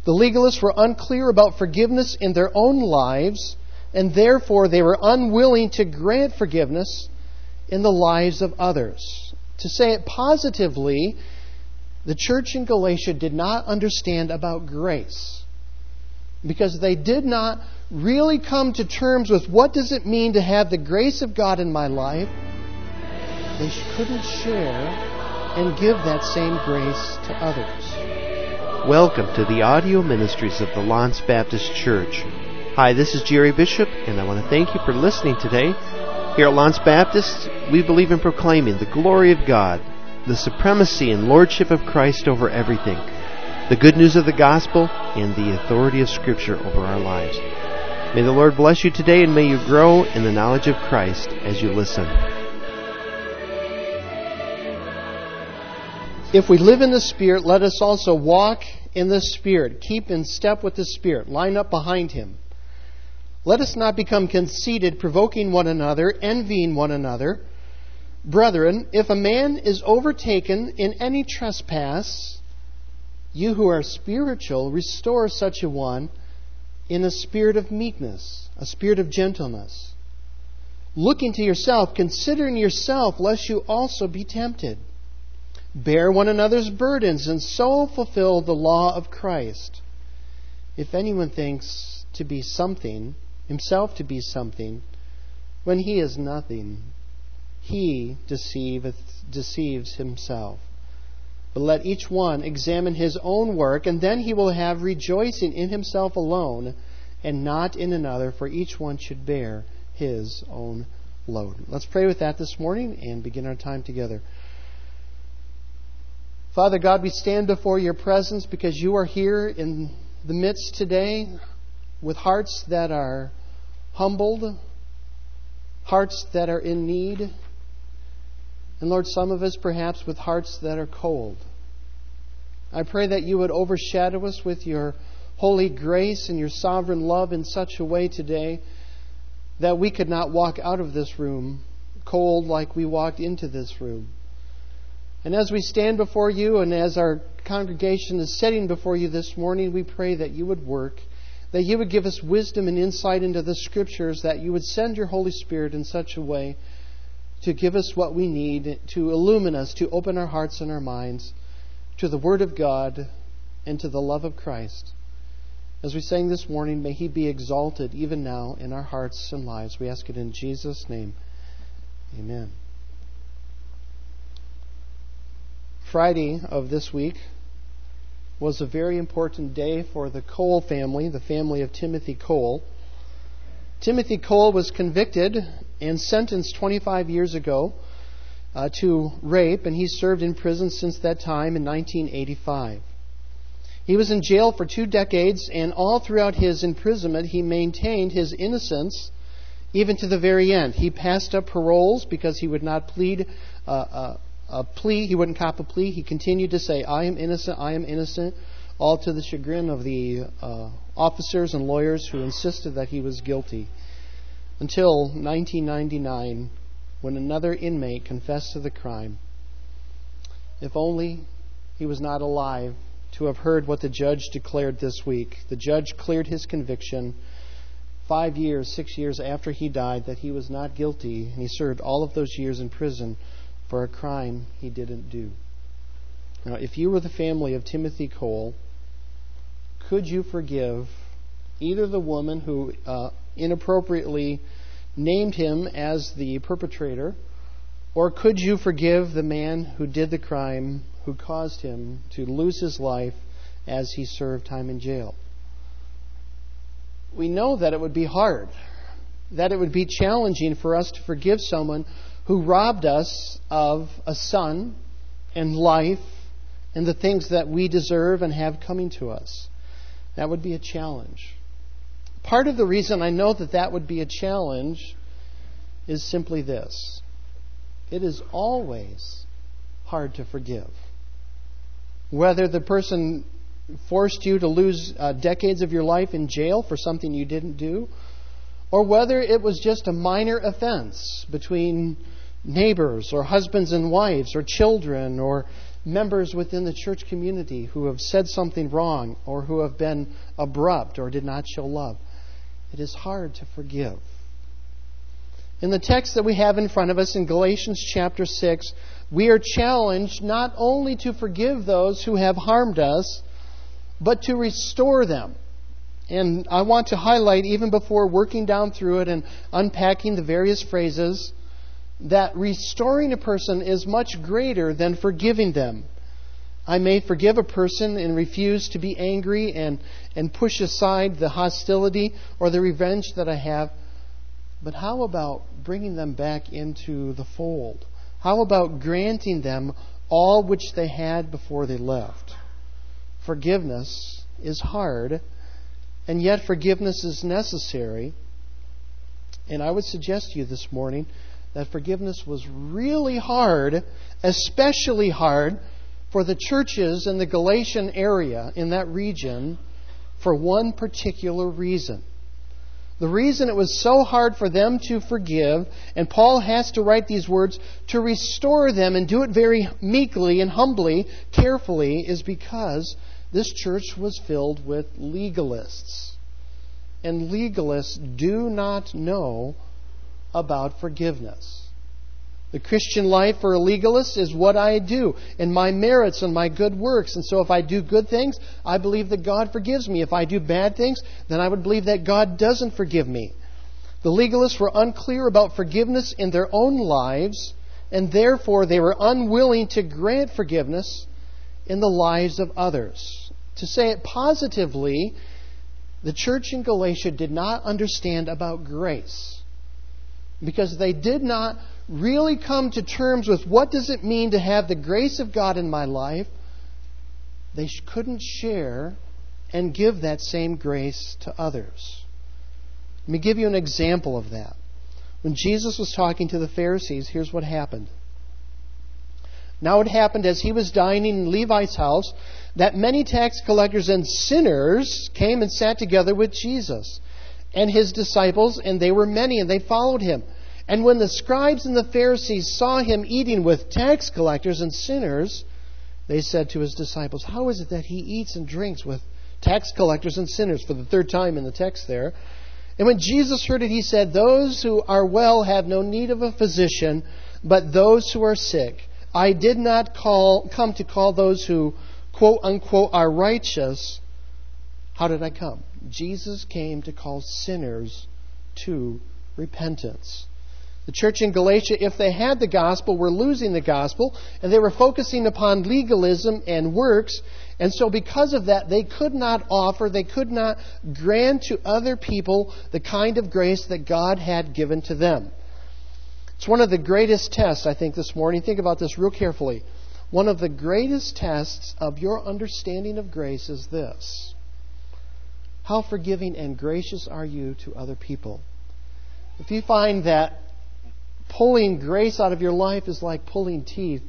The legalists were unclear about forgiveness in their own lives, and therefore they were unwilling to grant forgiveness in the lives of others. To say it positively, the church in Galatia did not understand about grace, because they did not really come to terms with what does it mean to have the grace of God in my life. They couldn't share and give that same grace to others. Welcome to the audio ministries of the Lance Baptist Church. Hi, this is Jerry Bishop, and I want to thank you for listening today. Here at Lance Baptist, we believe in proclaiming the glory of God, the supremacy and lordship of Christ over everything, the good news of the gospel, and the authority of Scripture over our lives. May the Lord bless you today, and may you grow in the knowledge of Christ as you listen. If we live in the Spirit, let us also walk in the Spirit. Keep in step with the Spirit. Line up behind Him. Let us not become conceited, provoking one another, envying one another. Brethren, if a man is overtaken in any trespass, you who are spiritual, restore such a one in a spirit of meekness, a spirit of gentleness. Looking to yourself, considering yourself, lest you also be tempted. Bear one another's burdens, and so fulfill the law of Christ. If anyone thinks to be something, himself to be something, when he is nothing, he deceives himself. But let each one examine his own work, and then he will have rejoicing in himself alone, and not in another, for each one should bear his own load. Let's pray with that this morning and begin our time together. Father God, we stand before your presence because you are here in the midst today with hearts that are humbled, hearts that are in need, and Lord, some of us perhaps with hearts that are cold. I pray that you would overshadow us with your holy grace and your sovereign love in such a way today that we could not walk out of this room cold like we walked into this room. And as we stand before you and as our congregation is sitting before you this morning, we pray that you would work, that you would give us wisdom and insight into the Scriptures, that you would send your Holy Spirit in such a way to give us what we need, to illumine us, to open our hearts and our minds to the Word of God and to the love of Christ. As we sang this morning, may He be exalted even now in our hearts and lives. We ask it in Jesus' name. Amen. Friday of this week was a very important day for the Cole family, the family of Timothy Cole. Timothy Cole was convicted and sentenced 25 years ago to rape, and he served in prison since that time in 1985. He was in jail for 2 decades, and all throughout his imprisonment he maintained his innocence even to the very end. He passed up paroles because he would not plead a plea. He wouldn't cop a plea. He continued to say, I am innocent, all to the chagrin of the officers and lawyers who insisted that he was guilty. Until 1999, when another inmate confessed to the crime. If only he was not alive to have heard what the judge declared this week. The judge cleared his conviction 6 years after he died, that he was not guilty, and he served all of those years in prison for a crime he didn't do. Now, if you were the family of Timothy Cole, could you forgive either the woman who inappropriately named him as the perpetrator, or could you forgive the man who did the crime, who caused him to lose his life as he served time in jail? We know that it would be hard, that it would be challenging for us to forgive someone who robbed us of a son and life and the things that we deserve and have coming to us. That would be a challenge. Part of the reason I know that would be a challenge is simply this. It is always hard to forgive. Whether the person forced you to lose decades of your life in jail for something you didn't do, or whether it was just a minor offense between neighbors or husbands and wives or children or members within the church community who have said something wrong or who have been abrupt or did not show love. It is hard to forgive. In the text that we have in front of us in Galatians chapter 6, we are challenged not only to forgive those who have harmed us, but to restore them. And I want to highlight, even before working down through it and unpacking the various phrases, that restoring a person is much greater than forgiving them. I may forgive a person and refuse to be angry and push aside the hostility or the revenge that I have. But how about bringing them back into the fold? How about granting them all which they had before they left? Forgiveness is hard, and yet forgiveness is necessary. And I would suggest to you this morning that forgiveness was really hard, especially hard for the churches in the Galatian area, in that region, for one particular reason. The reason it was so hard for them to forgive, and Paul has to write these words to restore them and do it very meekly and humbly, carefully, is because this church was filled with legalists. And legalists do not know about forgiveness. The Christian life for a legalist is what I do and my merits and my good works. And so if I do good things, I believe that God forgives me. If I do bad things, then I would believe that God doesn't forgive me. The legalists were unclear about forgiveness in their own lives, and therefore they were unwilling to grant forgiveness in the lives of others. To say it positively, the church in Galatia did not understand about grace, because they did not really come to terms with what does it mean to have the grace of God in my life. They couldn't share and give that same grace to others. Let me give you an example of that. When Jesus was talking to the Pharisees, here's what happened. Now it happened as he was dining in Levi's house that many tax collectors and sinners came and sat together with Jesus and his disciples, and they were many, and they followed him. And when the scribes and the Pharisees saw him eating with tax collectors and sinners, they said to his disciples, "How is it that he eats and drinks with tax collectors and sinners?" For the third time in the text there. And when Jesus heard it, he said, "Those who are well have no need of a physician, but those who are sick. I did not come to call those who, quote unquote, are righteous." How did I come? Jesus came to call sinners to repentance. The church in Galatia, if they had the gospel, were losing the gospel, and they were focusing upon legalism and works. And so because of that, they could not offer, they could not grant to other people the kind of grace that God had given to them. It's one of the greatest tests, I think, this morning. Think about this real carefully. One of the greatest tests of your understanding of grace is this: how forgiving and gracious are you to other people? If you find that pulling grace out of your life is like pulling teeth,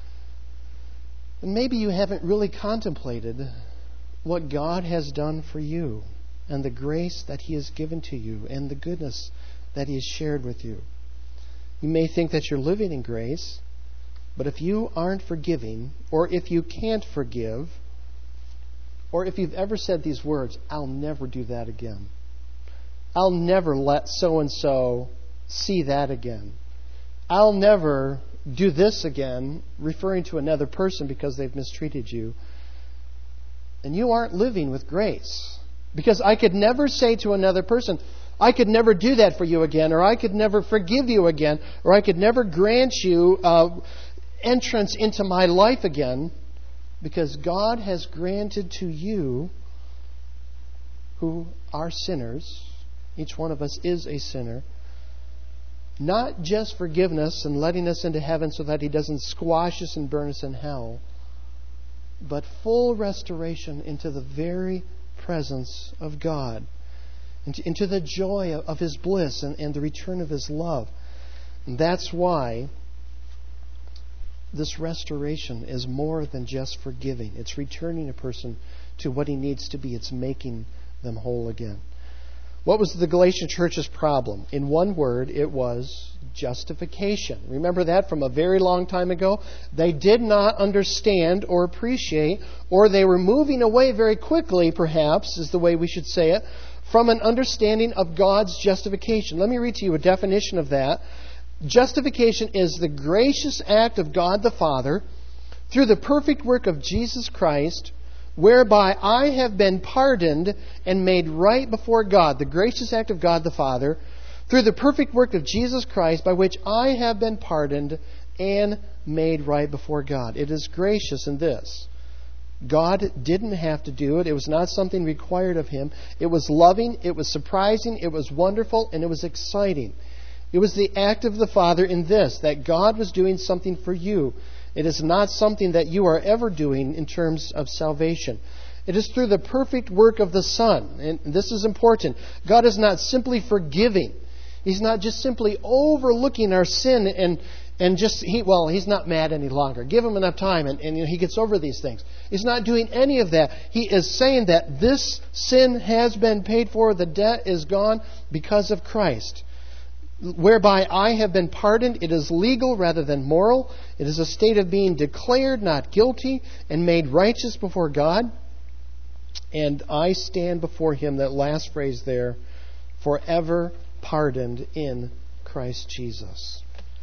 then maybe you haven't really contemplated what God has done for you and the grace that He has given to you and the goodness that He has shared with you. You may think that you're living in grace, but if you aren't forgiving, or if you can't forgive, or if you've ever said these words, "I'll never do that again. I'll never let so-and-so see that again. I'll never do this again," referring to another person because they've mistreated you, and you aren't living with grace. Because I could never say to another person, "I could never do that for you again," or "I could never forgive you again," or "I could never grant you entrance into my life again," because God has granted to you, who are sinners, each one of us is a sinner, not just forgiveness and letting us into heaven so that He doesn't squash us and burn us in hell, but full restoration into the very presence of God, into the joy of His bliss and the return of His love. And that's why this restoration is more than just forgiving. It's returning a person to what he needs to be. It's making them whole again. What was the Galatian church's problem? In one word, it was justification. Remember that from a very long time ago? They did not understand or appreciate, or they were moving away very quickly, perhaps, is the way we should say it, from an understanding of God's justification. Let me read to you a definition of that. Justification is the gracious act of God the Father through the perfect work of Jesus Christ, whereby I have been pardoned and made right before God. The gracious act of God the Father through the perfect work of Jesus Christ, by which I have been pardoned and made right before God. It is gracious in this. God didn't have to do it. It was not something required of Him. It was loving, it was surprising, it was wonderful, and it was exciting. It was the act of the Father in this, that God was doing something for you. It is not something that you are ever doing in terms of salvation. It is through the perfect work of the Son. And this is important. God is not simply forgiving. He's not just simply overlooking our sin and just, He's not mad any longer. Give Him enough time and He gets over these things. He's not doing any of that. He is saying that this sin has been paid for. The debt is gone because of Christ. Whereby I have been pardoned. It is legal rather than moral. It is a state of being declared not guilty and made righteous before God. And I stand before Him, that last phrase there, forever pardoned in Christ Jesus.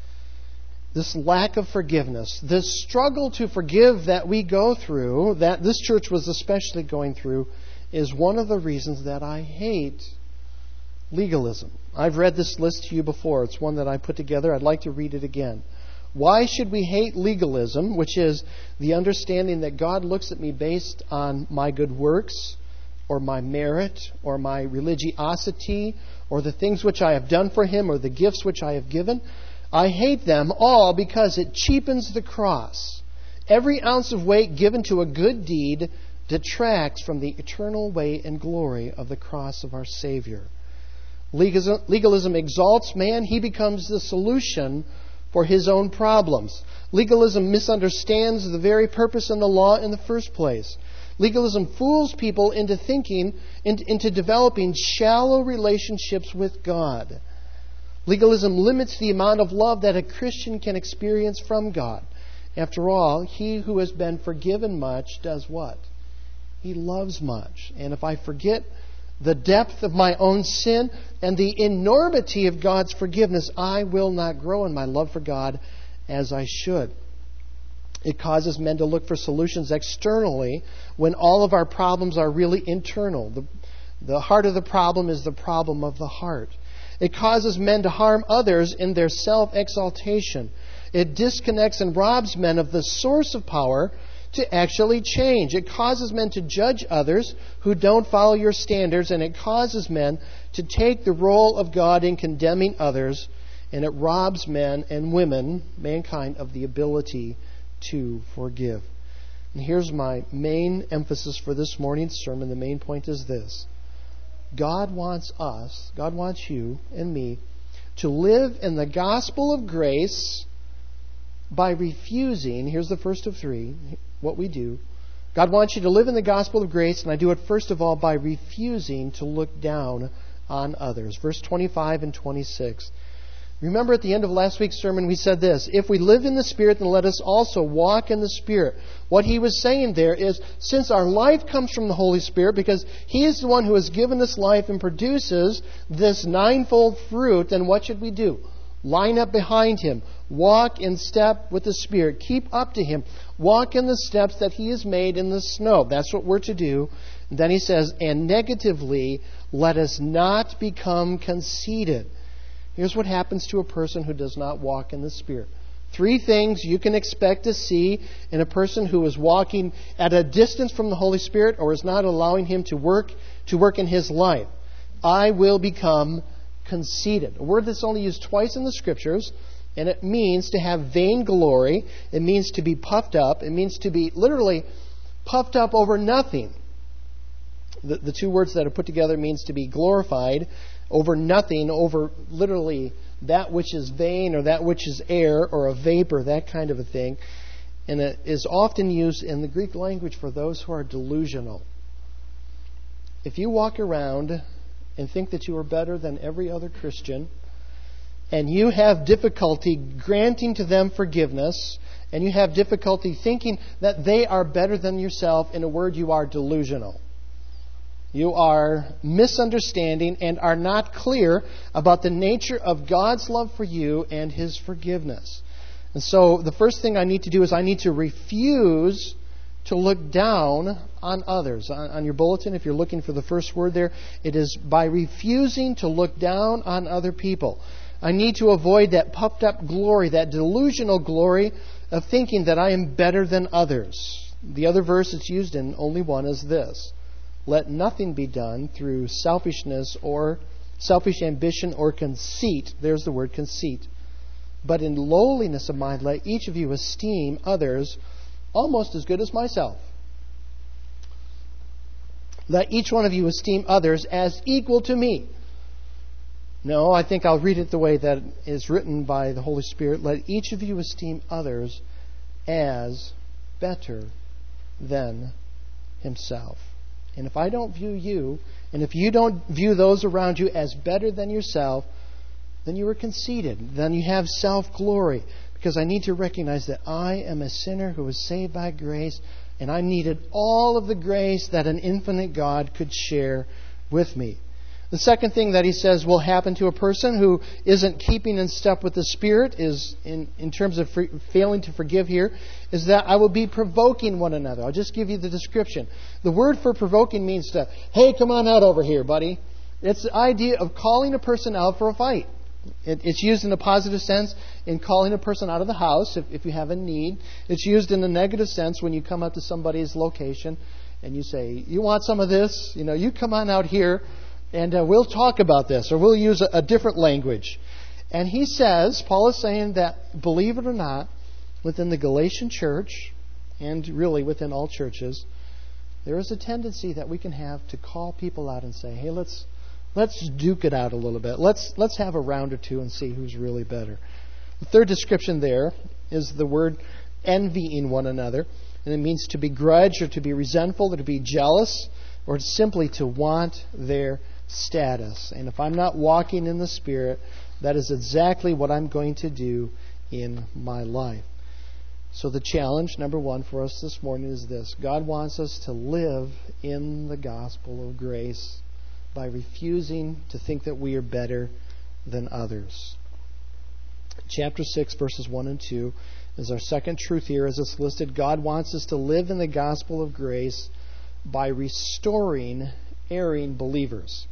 This lack of forgiveness, this struggle to forgive that we go through, that this church was especially going through, is one of the reasons that I hate legalism. I've read this list to you before. It's one that I put together. I'd like to read it again. Why should we hate legalism, which is the understanding that God looks at me based on my good works, or my merit, or my religiosity, or the things which I have done for Him, or the gifts which I have given? I hate them all because it cheapens the cross. Every ounce of weight given to a good deed detracts from the eternal weight and glory of the cross of our Savior. Legalism exalts man. He becomes the solution for his own problems. Legalism misunderstands the very purpose in the law in the first place. Legalism fools people into thinking, into developing shallow relationships with God. Legalism limits the amount of love that a Christian can experience from God. After all, he who has been forgiven much does what? He loves much. And if I forget the depth of my own sin and the enormity of God's forgiveness, I will not grow in my love for God as I should. It causes men to look for solutions externally when all of our problems are really internal. The heart of the problem is the problem of the heart. It causes men to harm others in their self-exaltation. It disconnects and robs men of the source of power to actually change. It causes men to judge others who don't follow your standards, and it causes men to take the role of God in condemning others, and it robs men and women, mankind, of the ability to forgive. And here's my main emphasis for this morning's sermon. The main point is this. God wants us, God wants you and me, to live in the gospel of grace by refusing, here's the first of three, what we do. God wants you to live in the gospel of grace, and I do it first of all by refusing to look down on others. Verse 25 and 26. Remember at the end of last week's sermon we said this, if we live in the Spirit, then let us also walk in the Spirit. What he was saying there is, since our life comes from the Holy Spirit, because He is the one who has given us life and produces this ninefold fruit, then what should we do? Line up behind Him. Walk in step with the Spirit. Keep up to Him. Walk in the steps that He has made in the snow. That's what we're to do. And then he says, and negatively, let us not become conceited. Here's what happens to a person who does not walk in the Spirit. Three things you can expect to see in a person who is walking at a distance from the Holy Spirit or is not allowing Him to work in his life. I will become conceited. A word that's only used twice in the Scriptures, and it means to have vainglory. It means to be puffed up. It means to be literally puffed up over nothing. The two words that are put together means to be glorified over nothing, over literally that which is vain or that which is air or a vapor, that kind of a thing. And it is often used in the Greek language for those who are delusional. If you walk around and think that you are better than every other Christian, and you have difficulty granting to them forgiveness, and you have difficulty thinking that they are better than yourself, in a word, you are delusional. You are misunderstanding and are not clear about the nature of God's love for you and His forgiveness. And so the first thing I need to do is I need to refuse to look down on others. On your bulletin, if you're looking for the first word there, it is by refusing to look down on other people. I need to avoid that puffed up glory, that delusional glory of thinking that I am better than others. The other verse it's used in, only one, is this: let nothing be done through selfishness or selfish ambition or conceit. There's the word conceit. But in lowliness of mind, let each of you esteem others almost as good as myself. Let each one of you esteem others as equal to me. No, I think I'll read it the way that is written by the Holy Spirit. Let each of you esteem others as better than himself. And if I don't view you, and if you don't view those around you as better than yourself, then you are conceited. Then you have self-glory. Because I need to recognize that I am a sinner who was saved by grace, and I needed all of the grace that an infinite God could share with me. The second thing that he says will happen to a person who isn't keeping in step with the Spirit, is in terms of failing to forgive here, is that I will be provoking one another. I'll just give you the description. The word for provoking means to, hey, come on out over here, buddy. It's the idea of calling a person out for a fight. It's used in a positive sense in calling a person out of the house if you have a need. It's used in a negative sense when you come up to somebody's location and you say, you want some of this? You come on out here and we'll talk about this, or we'll use a different language. And he says, Paul is saying that, believe it or not, within the Galatian church, and really within all churches, there is a tendency that we can have to call people out and say, hey, let's duke it out a little bit. Let's have a round or two and see who's really better. The third description there is the word envying one another. And it means to begrudge or to be resentful or to be jealous or simply to want their status. And if I'm not walking in the Spirit, that is exactly what I'm going to do in my life. So the challenge, number one, for us this morning is this: God wants us to live in the gospel of grace by refusing to think that we are better than others. Chapter 6, verses 1 and 2 is our second truth here as it's listed. God wants us to live in the gospel of grace by restoring erring believers.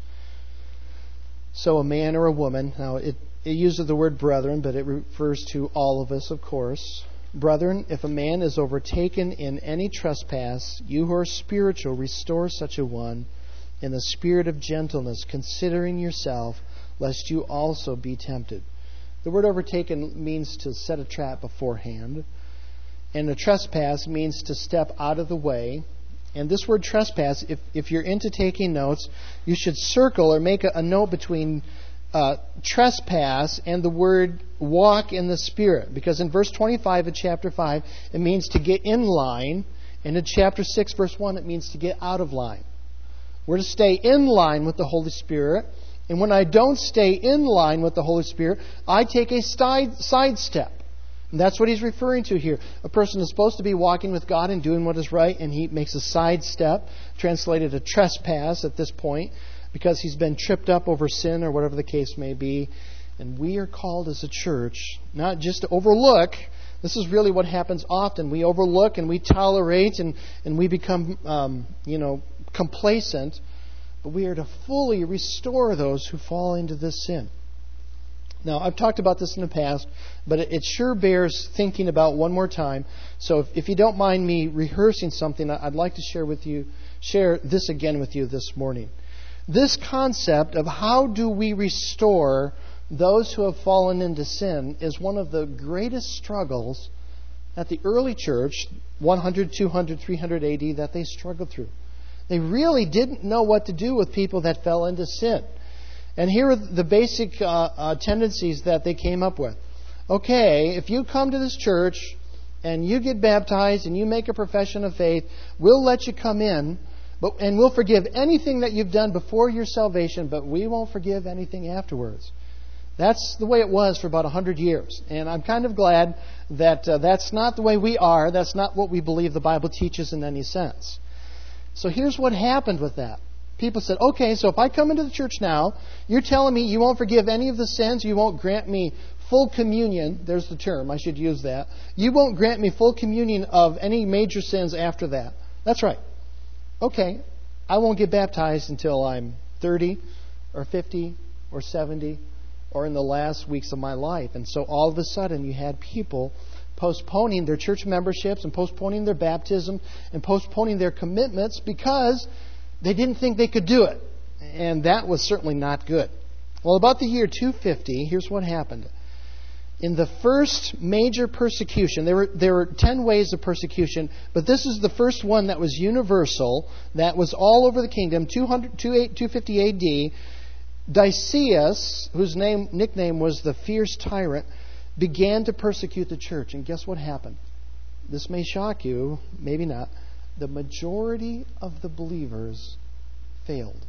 So a man or a woman, now it uses the word brethren, but it refers to all of us, of course. Brethren, if a man is overtaken in any trespass, you who are spiritual, restore such a one in the spirit of gentleness, considering yourself, lest you also be tempted. The word overtaken means to set a trap beforehand. And a trespass means to step out of the way. And this word trespass, if you're into taking notes, you should circle or make a note between trespass and the word walk in the Spirit. Because in verse 25 of chapter 5, it means to get in line. And in chapter 6, verse 1, it means to get out of line. We're to stay in line with the Holy Spirit. And when I don't stay in line with the Holy Spirit, I take a sidestep. And that's what he's referring to here. A person is supposed to be walking with God and doing what is right, and he makes a sidestep, translated a trespass at this point, because he's been tripped up over sin or whatever the case may be. And we are called as a church not just to overlook. This is really what happens often. We overlook and we tolerate and we become, complacent. But we are to fully restore those who fall into this sin. Now, I've talked about this in the past, but it sure bears thinking about one more time. So if you don't mind me rehearsing something, I'd like to share this again with you this morning. This concept of how do we restore those who have fallen into sin is one of the greatest struggles that the early church, 100, 200, 300 AD, that they struggled through. They really didn't know what to do with people that fell into sin. And here are the basic tendencies that they came up with. Okay, if you come to this church and you get baptized and you make a profession of faith, we'll let you come in. And we'll forgive anything that you've done before your salvation, but we won't forgive anything afterwards. That's the way it was for about 100 years. And I'm kind of glad that that's not the way we are. That's not what we believe the Bible teaches in any sense. So here's what happened with that. People said, okay, so if I come into the church now, you're telling me you won't forgive any of the sins, you won't grant me full communion. There's the term, I should use that. You won't grant me full communion of any major sins after that. That's right. Okay, I won't get baptized until I'm 30 or 50 or 70 or in the last weeks of my life. And so all of a sudden you had people postponing their church memberships and postponing their baptism and postponing their commitments because they didn't think they could do it. And that was certainly not good. Well, about the year 250, here's what happened. In the first major persecution, there were 10 ways of persecution, but this is the first one that was universal, that was all over the kingdom, 250 AD. Decius, whose nickname was the Fierce Tyrant, began to persecute the church. And guess what happened? This may shock you, maybe not. The majority of the believers failed.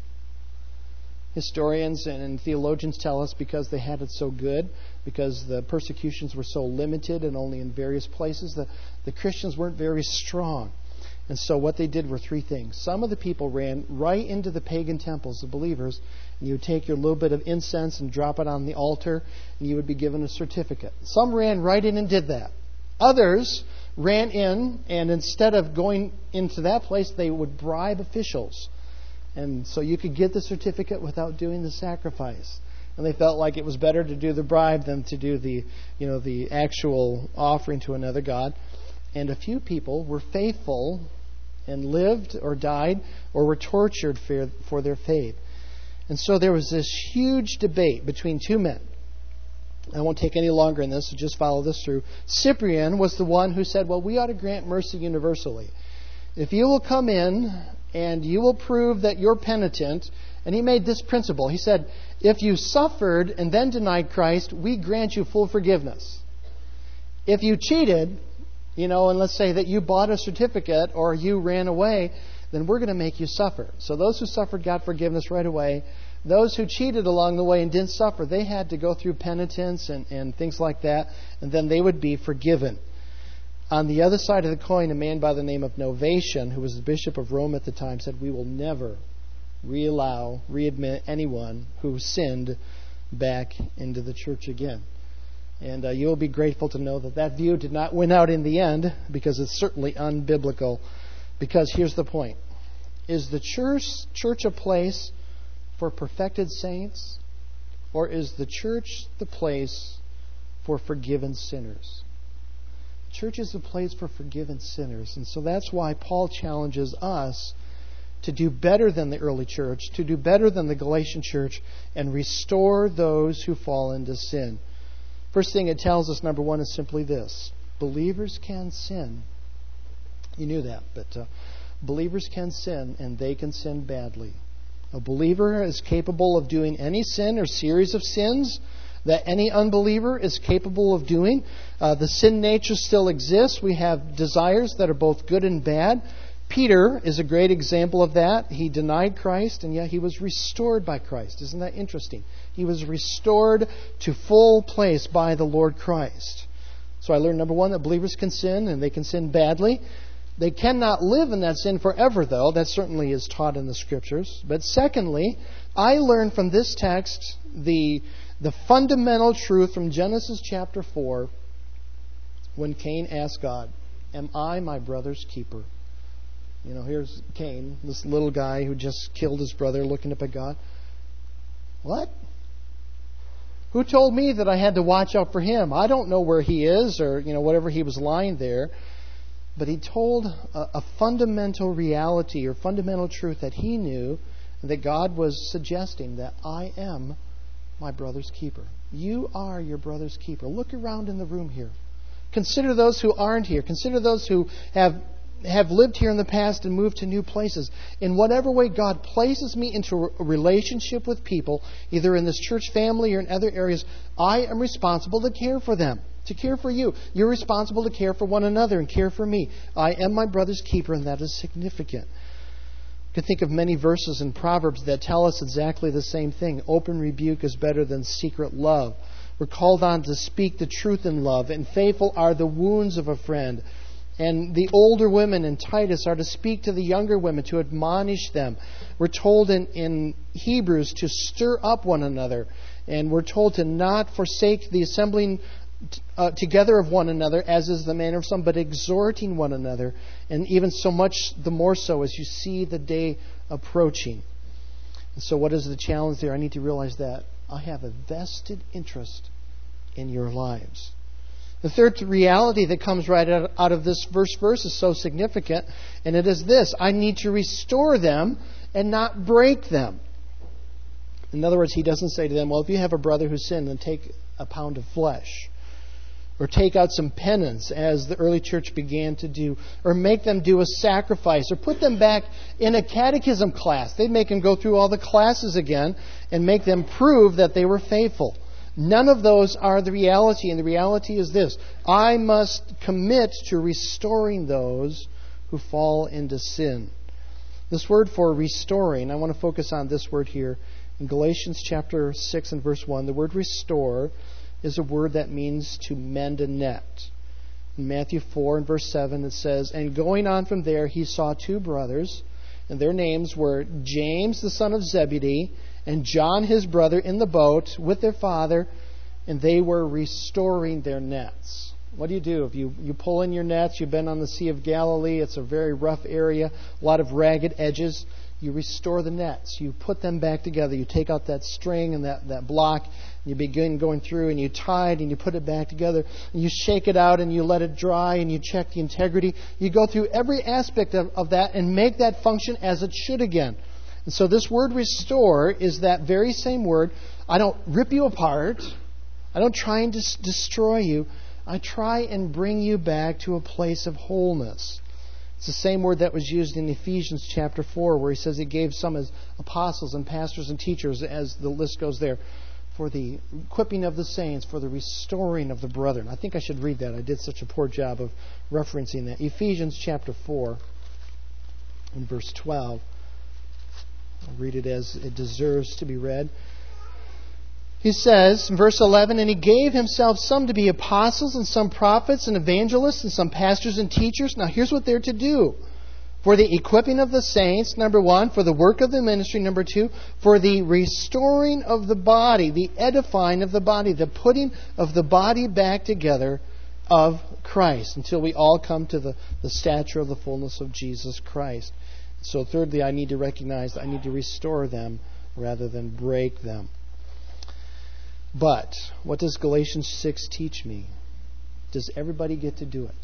Historians and theologians tell us because they had it so good, because the persecutions were so limited and only in various places, the Christians weren't very strong. And so what they did were three things. Some of the people ran right into the pagan temples of believers, and you would take your little bit of incense and drop it on the altar, and you would be given a certificate. Some ran right in and did that. Others ran in, and instead of going into that place, they would bribe officials. And so you could get the certificate without doing the sacrifice. And they felt like it was better to do the bribe than to do the actual offering to another god. And a few people were faithful and lived or died or were tortured for their faith. And so there was this huge debate between two men. I won't take any longer in this, so just follow this through. Cyprian was the one who said, well, we ought to grant mercy universally. If you will come in and you will prove that you're penitent, and he made this principle. He said, if you suffered and then denied Christ, we grant you full forgiveness. If you cheated, and let's say that you bought a certificate or you ran away, then we're going to make you suffer. So those who suffered got forgiveness right away. Those who cheated along the way and didn't suffer, they had to go through penitence and things like that, and then they would be forgiven. On the other side of the coin, a man by the name of Novatian, who was the bishop of Rome at the time, said, we will never readmit anyone who sinned back into the church again. And you'll be grateful to know that view did not win out in the end, because it's certainly unbiblical. Because here's the point. Is the church a place for perfected saints, or is the church the place for forgiven sinners? The church is a place for forgiven sinners. And so that's why Paul challenges us to do better than the early church, to do better than the Galatian church, and restore those who fall into sin. First thing it tells us, number one, is simply this. Believers can sin. You knew that, but believers can sin, and they can sin badly. A believer is capable of doing any sin or series of sins that any unbeliever is capable of doing. The sin nature still exists. We have desires that are both good and bad. Peter is a great example of that. He denied Christ, and yet he was restored by Christ. Isn't that interesting? He was restored to full place by the Lord Christ. So I learned, number one, that believers can sin, and they can sin badly. They cannot live in that sin forever, though. That certainly is taught in the Scriptures. But secondly, I learned from this text the fundamental truth from Genesis chapter 4 when Cain asked God, am I my brother's keeper? Here's Cain, this little guy who just killed his brother, looking up at God. What? Who told me that I had to watch out for him? I don't know where he is, or whatever he was lying there. But he told a fundamental reality or fundamental truth that he knew, and that God was suggesting, that I am my brother's keeper. You are your brother's keeper. Look around in the room here. Consider those who aren't here. Consider those who have lived here in the past and moved to new places. In whatever way God places me into a relationship with people, either in this church family or in other areas, I am responsible to care for them, to care for you. You're responsible to care for one another and care for me. I am my brother's keeper, and that is significant. You can think of many verses in Proverbs that tell us exactly the same thing. Open rebuke is better than secret love. We're called on to speak the truth in love, and faithful are the wounds of a friend. And the older women in Titus are to speak to the younger women, to admonish them. We're told in Hebrews to stir up one another. And we're told to not forsake the assembling together of one another, as is the manner of some, but exhorting one another. And even so much the more so as you see the day approaching. And so what is the challenge there? I need to realize that I have a vested interest in your lives. The third reality that comes right out of this verse is so significant, and it is this: I need to restore them and not break them. In other words, he doesn't say to them, well, if you have a brother who sinned, then take a pound of flesh. Or take out some penance, as the early church began to do. Or make them do a sacrifice. Or put them back in a catechism class. They'd make them go through all the classes again and make them prove that they were faithful. None of those are the reality. And the reality is this: I must commit to restoring those who fall into sin. This word for restoring, I want to focus on this word here. In Galatians chapter 6 and verse 1, the word restore is a word that means to mend a net. In Matthew 4 and verse 7 it says, and going on from there he saw two brothers, and their names were James the son of Zebedee and John his brother in the boat with their father, and they were restoring their nets. What do? If you pull in your nets, you've been on the Sea of Galilee, it's a very rough area, a lot of ragged edges. You restore the nets. You put them back together. You take out that string and that block, and you begin going through, and you tie it, and you put it back together, and you shake it out, and you let it dry, and you check the integrity. You go through every aspect of that and make that function as it should again. And so this word restore is that very same word. I don't rip you apart. I don't try and destroy you. I try and bring you back to a place of wholeness. It's the same word that was used in Ephesians chapter 4, where he says he gave some as apostles and pastors and teachers, as the list goes there, for the equipping of the saints, for the restoring of the brethren. I think I should read that. I did such a poor job of referencing that. Ephesians chapter 4 and verse 12. I'll read it as it deserves to be read. He says in verse 11, and he gave himself some to be apostles, and some prophets and evangelists, and some pastors and teachers. Now here's what they're to do. For the equipping of the saints, number one. For the work of the ministry, number two. For the restoring of the body, the edifying of the body, the putting of the body back together of Christ, until we all come to the stature of the fullness of Jesus Christ. So thirdly, I need to recognize that I need to restore them rather than break them. But what does Galatians 6 teach me? Does everybody get to do it?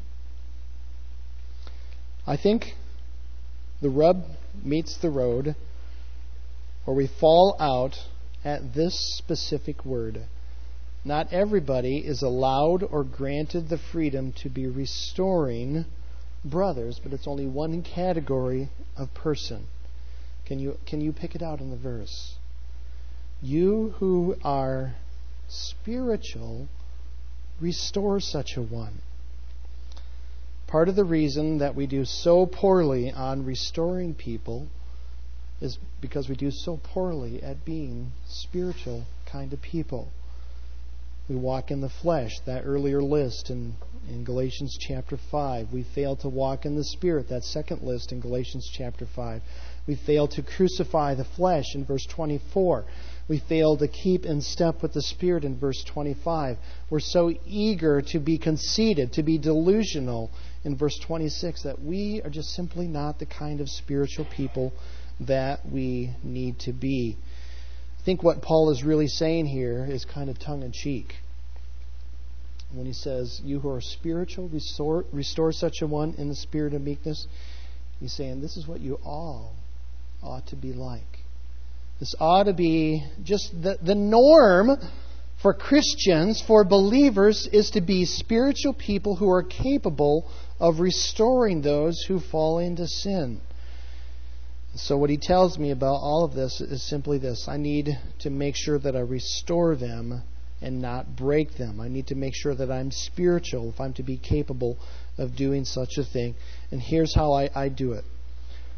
I think the rub meets the road, or we fall out at this specific word. Not everybody is allowed or granted the freedom to be restoring brothers, but it's only one category of person. Can you pick it out in the verse? You who are spiritual, restore such a one. Part of the reason that we do so poorly on restoring people is because we do so poorly at being spiritual kind of people. We walk in the flesh, that earlier list in Galatians chapter 5. We fail to walk in the Spirit, that second list in Galatians chapter 5. We fail to crucify the flesh in verse 24. We fail to keep in step with the Spirit in verse 25. We're so eager to be conceited, to be delusional in verse 26, that we are just simply not the kind of spiritual people that we need to be. I think what Paul is really saying here is kind of tongue-in-cheek. When he says, you who are spiritual, restore such a one in the spirit of meekness, he's saying this is what you all ought to be like. This ought to be just the norm for Christians, for believers, is to be spiritual people who are capable of restoring those who fall into sin. So what he tells me about all of this is simply this: I need to make sure that I restore them and not break them. I need to make sure that I'm spiritual if I'm to be capable of doing such a thing. And here's how I do it.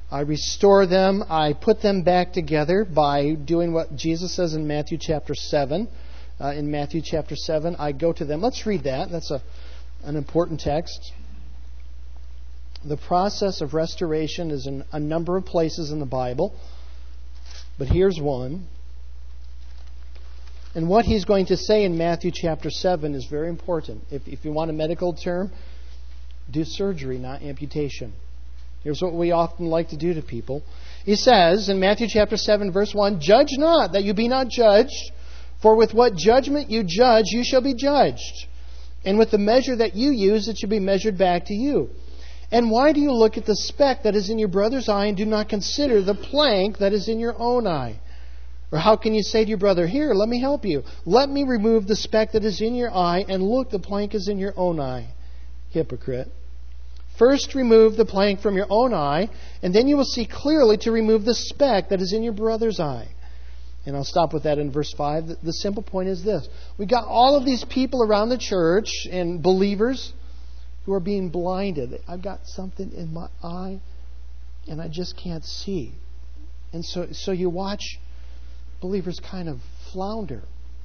I restore them. I put them back together by doing what Jesus says in Matthew chapter 7. In Matthew chapter 7, I go to them. Let's read that. That's an important text. The process of restoration is in a number of places in the Bible, but here's one. And what he's going to say in Matthew chapter 7 is very important. If you want a medical term, do surgery, not amputation. Here's what we often like to do to people. He says in Matthew chapter 7, verse 1, "Judge not, that you be not judged, for with what judgment you judge, you shall be judged. And with the measure that you use, it shall be measured back to you. And why do you look at the speck that is in your brother's eye and do not consider the plank that is in your own eye? Or how can you say to your brother, 'Here, let me help you. Let me remove the speck that is in your eye, and look, the plank is in your own eye'? Hypocrite. First remove the plank from your own eye, and then you will see clearly to remove the speck that is in your brother's eye." And I'll stop with that in verse 5. The simple point is this. We got all of these people around the church and believers who are being blinded. I've got something in my eye, and I just can't see. And so you watch believers kind of flounder,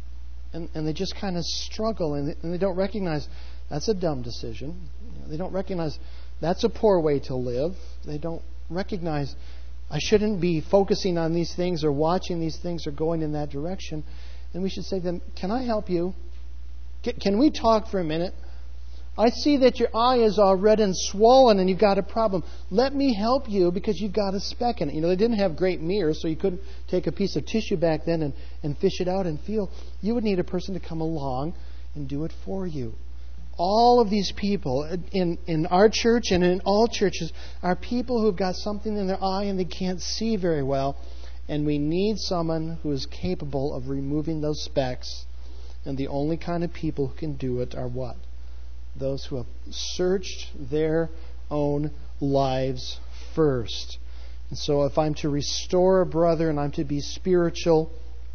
and they just kind of struggle, and they don't recognize that's a dumb decision. They don't recognize that's a poor way to live. They don't recognize I shouldn't be focusing on these things or watching these things or going in that direction. And we should say to them, "Can I help you? Can we talk for a minute? I see that your eye is all red and swollen and you've got a problem. Let me help you because you've got a speck in it." They didn't have great mirrors, so you couldn't take a piece of tissue back then and fish it out and feel. You would need a person to come along and do it for you. All of these people in our church and in all churches are people who've got something in their eye and they can't see very well. And we need someone who is capable of removing those specks. And the only kind of people who can do it are what? Those who have searched their own lives first. And so if I'm to restore a brother and I'm to be spiritual,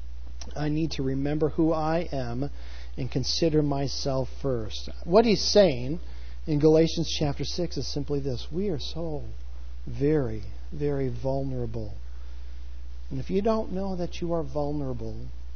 I need to remember who I am and consider myself first. What he's saying in Galatians chapter 6 is simply this. We are so very, very vulnerable. And if you don't know that you are vulnerable,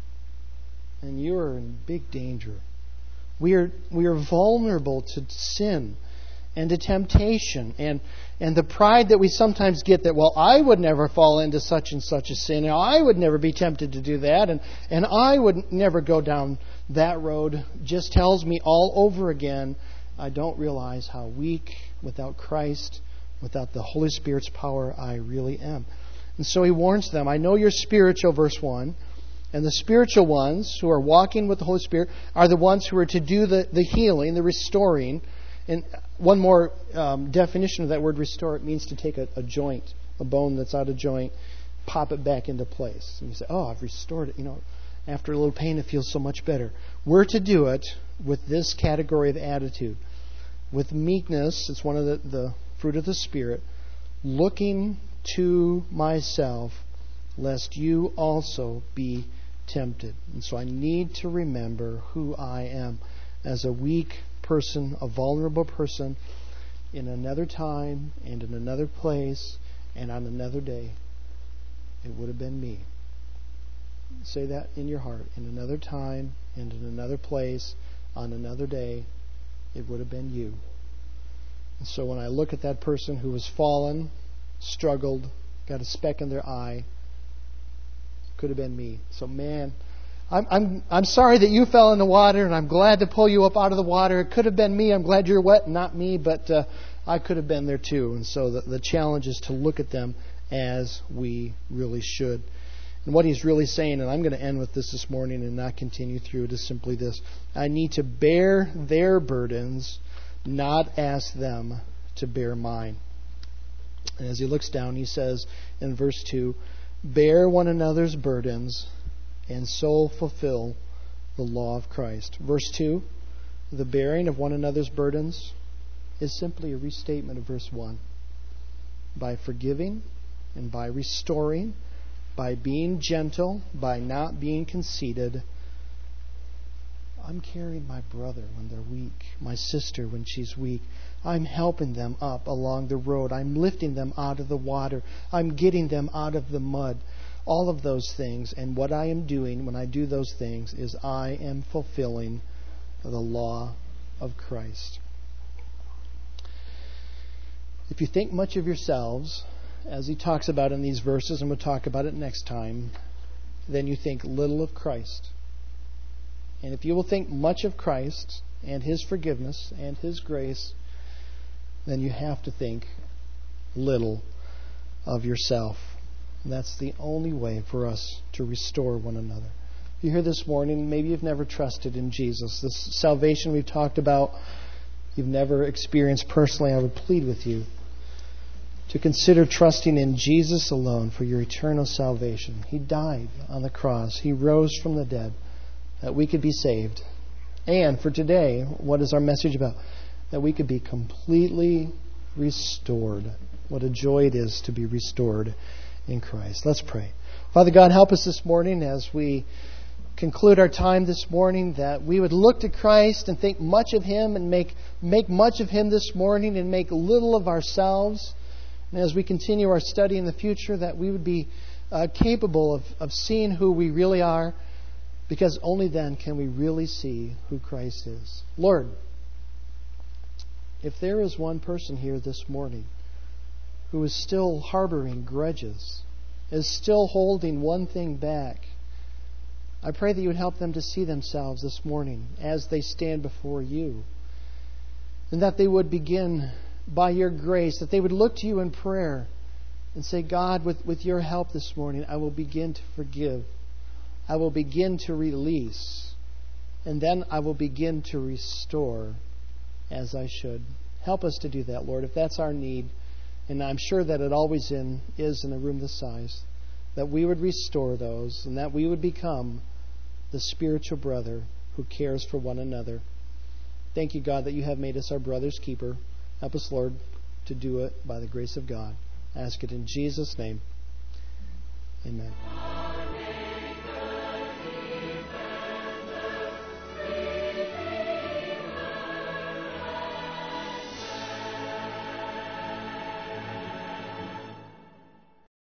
then you are in big danger. We are vulnerable to sin and to temptation and the pride that we sometimes get that, well, I would never fall into such and such a sin. I would never be tempted to do that. And I would never go down that road. Just tells me all over again, I don't realize how weak, without Christ, without the Holy Spirit's power, I really am. And so he warns them, I know you're spiritual, verse 1. And the spiritual ones who are walking with the Holy Spirit are the ones who are to do the healing, the restoring. And one more definition of that word restore, it means to take a joint, a bone that's out of joint, pop it back into place. And you say, oh, I've restored it. After a little pain, it feels so much better. We're to do it with this category of attitude. With meekness, it's one of the fruit of the Spirit, looking to myself, lest you also be tempted. And so I need to remember who I am as a weak person, a vulnerable person, in another time and in another place and on another day. It would have been me. Say that in your heart. In another time and in another place on another day, it would have been you. And so when I look at that person who has fallen, struggled, got a speck in their eye, could have been me. So man, I'm sorry that you fell in the water, and I'm glad to pull you up out of the water. It could have been me. I'm glad you're wet, not me, but I could have been there too. And so the challenge is to look at them as we really should. And what he's really saying, and I'm going to end with this morning and not continue through it, is simply this. I need to bear their burdens, not ask them to bear mine. And as he looks down, he says in verse 2, bear one another's burdens and so fulfill the law of Christ. Verse 2, the bearing of one another's burdens is simply a restatement of verse 1. By forgiving and by restoring, by being gentle, by not being conceited, I'm carrying my brother when they're weak, my sister when she's weak. I'm helping them up along the road. I'm lifting them out of the water. I'm getting them out of the mud. All of those things. And what I am doing when I do those things is I am fulfilling the law of Christ. If you think much of yourselves, as he talks about in these verses, and we'll talk about it next time, then you think little of Christ. And if you will think much of Christ and His forgiveness and His grace, then you have to think little of yourself. And that's the only way for us to restore one another. If you're here this morning, maybe you've never trusted in Jesus. This salvation we've talked about, you've never experienced personally, I would plead with you to consider trusting in Jesus alone for your eternal salvation. He died on the cross. He rose from the dead that we could be saved. And for today, what is our message about? That we could be completely restored. What a joy it is to be restored in Christ. Let's pray. Father God, help us this morning as we conclude our time this morning, that we would look to Christ and think much of Him and make much of Him this morning and make little of ourselves. And as we continue our study in the future, that we would be capable of seeing who we really are, because only then can we really see who Christ is. Lord, if there is one person here this morning who is still harboring grudges, is still holding one thing back, I pray that you would help them to see themselves this morning as they stand before you. And that they would begin by your grace, that they would look to you in prayer and say, God, with your help this morning, I will begin to forgive. I will begin to release. And then I will begin to restore as I should. Help us to do that, Lord, if that's our need. And I'm sure that it always is in a room this size. That we would restore those and that we would become the spiritual brother who cares for one another. Thank you, God, that you have made us our brother's keeper. Help us, Lord, to do it by the grace of God. I ask it in Jesus' name. Amen.